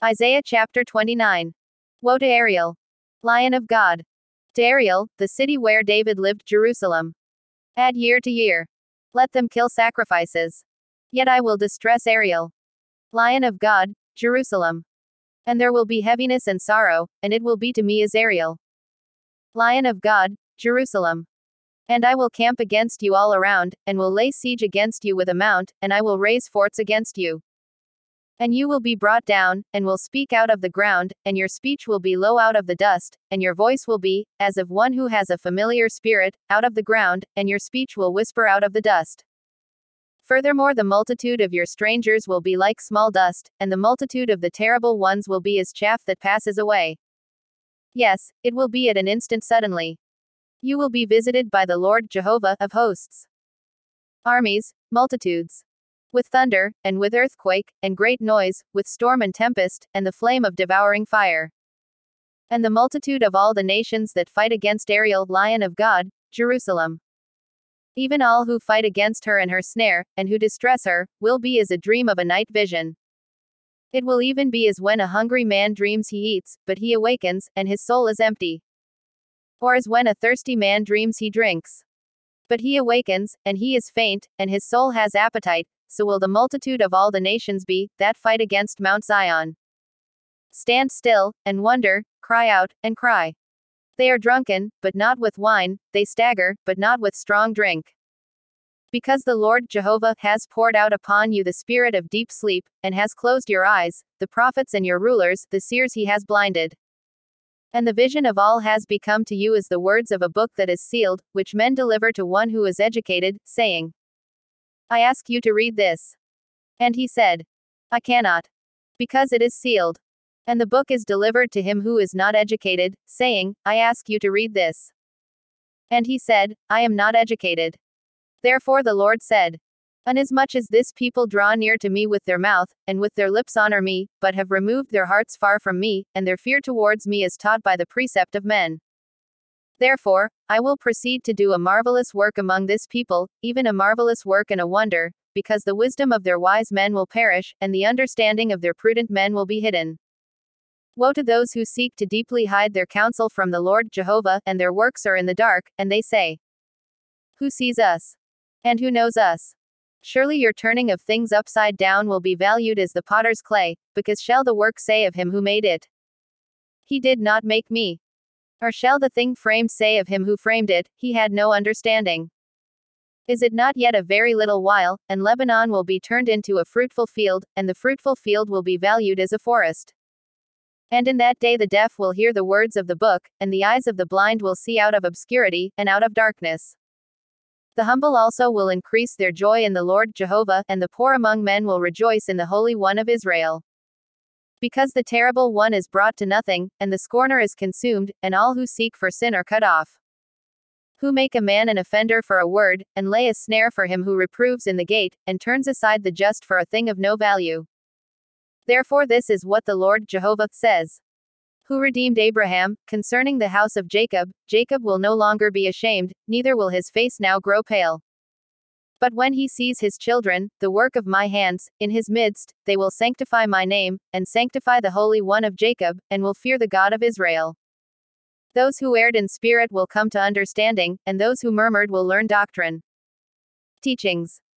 Isaiah chapter 29. Woe to Ariel, Lion of God. To Ariel, the city where David lived, Jerusalem. Add year to year. Let them kill sacrifices. Yet I will distress Ariel, Lion of God, Jerusalem. And there will be heaviness and sorrow, and it will be to me as Ariel, Lion of God, Jerusalem. And I will camp against you all around, and will lay siege against you with a mount, and I will raise forts against you. And you will be brought down, and will speak out of the ground, and your speech will be low out of the dust, and your voice will be, as of one who has a familiar spirit, out of the ground, and your speech will whisper out of the dust. Furthermore, the multitude of your strangers will be like small dust, and the multitude of the terrible ones will be as chaff that passes away. Yes, it will be at an instant suddenly. You will be visited by the Lord Jehovah of hosts. Armies, multitudes. With thunder, and with earthquake, and great noise, with storm and tempest, and the flame of devouring fire. And the multitude of all the nations that fight against Ariel, Lion of God, Jerusalem. Even all who fight against her and her snare, and who distress her, will be as a dream of a night vision. It will even be as when a hungry man dreams he eats, but he awakens, and his soul is empty. Or as when a thirsty man dreams he drinks, but he awakens, and he is faint, and his soul has appetite. So will the multitude of all the nations be, that fight against Mount Zion. Stand still, and wonder, cry out, and cry. They are drunken, but not with wine, they stagger, but not with strong drink. Because the Lord Jehovah has poured out upon you the spirit of deep sleep, and has closed your eyes, the prophets and your rulers, the seers he has blinded. And the vision of all has become to you as the words of a book that is sealed, which men deliver to one who is educated, saying, I ask you to read this. And he said, I cannot, because it is sealed. And the book is delivered to him who is not educated, saying, I ask you to read this. And he said, I am not educated. Therefore the Lord said, Inasmuch as this people draw near to me with their mouth, and with their lips honor me, but have removed their hearts far from me, and their fear towards me is taught by the precept of men. Therefore, I will proceed to do a marvelous work among this people, even a marvelous work and a wonder, because the wisdom of their wise men will perish, and the understanding of their prudent men will be hidden. Woe to those who seek to deeply hide their counsel from the Lord Jehovah, and their works are in the dark, and they say, Who sees us? And who knows us? Surely your turning of things upside down will be valued as the potter's clay, because shall the work say of him who made it, He did not make me? Or shall the thing framed say of him who framed it, He had no understanding? Is it not yet a very little while, and Lebanon will be turned into a fruitful field, and the fruitful field will be valued as a forest? And in that day the deaf will hear the words of the book, and the eyes of the blind will see out of obscurity, and out of darkness. The humble also will increase their joy in the Lord Jehovah, and the poor among men will rejoice in the Holy One of Israel. Because the terrible one is brought to nothing, and the scorner is consumed, and all who seek for sin are cut off. Who make a man an offender for a word, and lay a snare for him who reproves in the gate, and turns aside the just for a thing of no value. Therefore this is what the Lord Jehovah says. Who redeemed Abraham, concerning the house of Jacob, Jacob will no longer be ashamed, neither will his face now grow pale. But when he sees his children, the work of my hands, in his midst, they will sanctify my name, and sanctify the Holy One of Jacob, and will fear the God of Israel. Those who erred in spirit will come to understanding, and those who murmured will learn doctrine. Teachings.